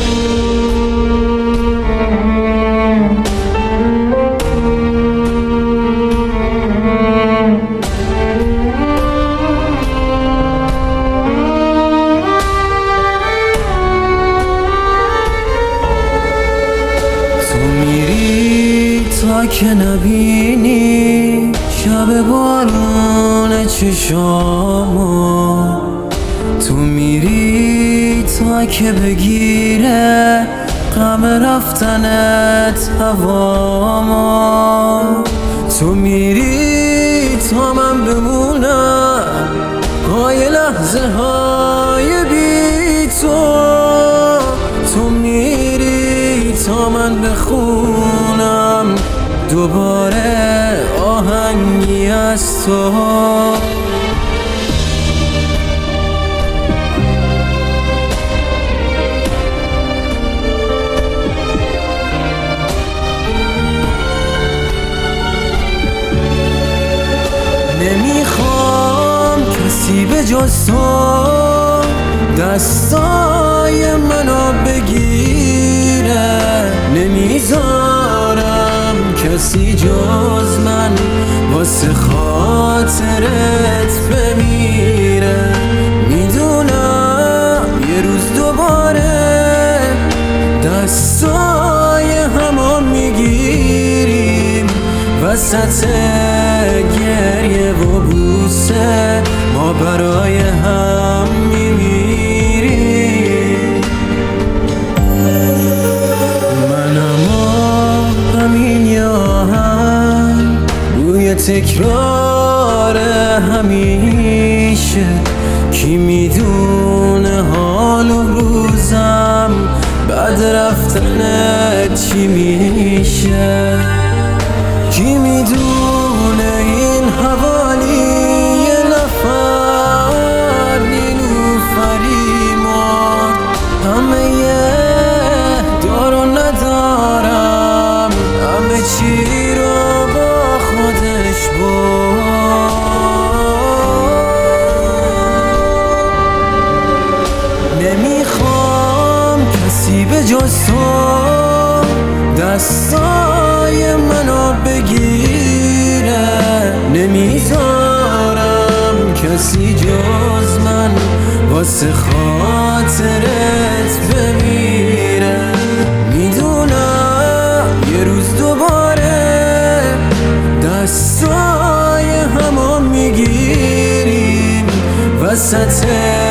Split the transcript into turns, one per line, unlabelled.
تا که نبینی شب بارون چشامو، تو میری تا که بگیره غم رفتنت هوامو، تو میری تا من بمونم پای لحظه های بی تو میری تا من بخونم دوباره آهنگی از تو. نمیخوام کسی به جز تو دستای منو بگیره، نمیذارم کسی جز من واسه خاطرت بمیره. میدونم یه روز دوباره دستای همو میگیریم، وسط گریه و بوسه ما برای هم میمیریم. منم همین یه آهنگ روی تکرار همیشه، کی میدونه حال و روزم بعد رفتنت چی میشه، کی میدونه این حوالی یه نفر نیلوفری مرد، همه یه دارو ندارم همه چی رو با خودش برد. نمیخوام کسی به جز تو دستای منو بگیره، نمیذارم کسی جز من واسه خاطرت بمیره. میدونم یه روز دوباره دستای همو میگیریم، وسط